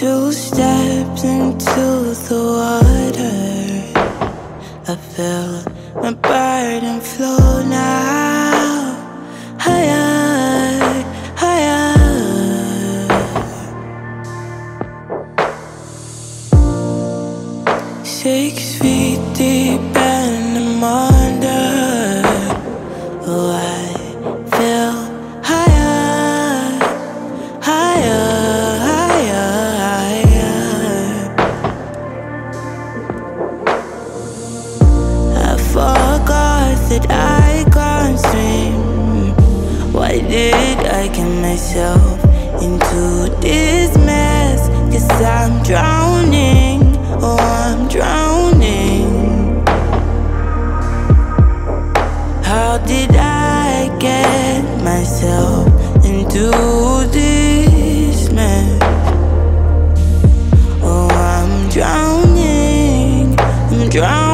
2 steps into the water, I feel my burden flow now. Higher, higher. 6 feet deep and I'm under. Oh, I feel higher, higher, higher, higher. I forgot that I can't swim. Why did I get myself into this mess? 'Cause I'm drowning, oh I'm drowning. How did I get myself into this mess? Oh I'm drowning, I'm drowning.